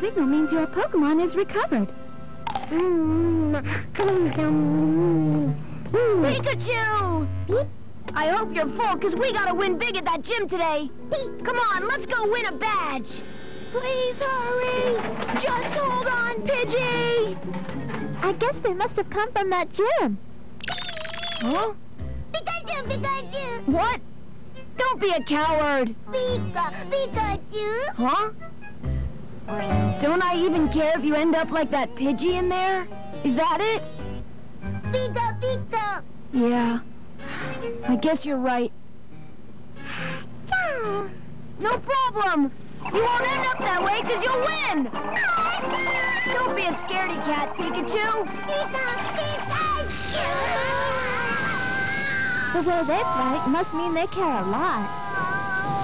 signal means your Pokemon is recovered. Pikachu! I hope you're full, because we gotta win big at that gym today. Come on, let's go win a badge. Please hurry. Just hold on, Pidgey. I guess they must have come from that gym. Huh? Pikachu! What? Don't be a coward. Pikachu! Huh? Don't I even care if you end up like that Pidgey in there? Is that it? Pika! Yeah. I guess you're right. No problem. You won't end up that way because you'll win. Don't be a scaredy cat, Pikachu. The way they fight must mean they care a lot.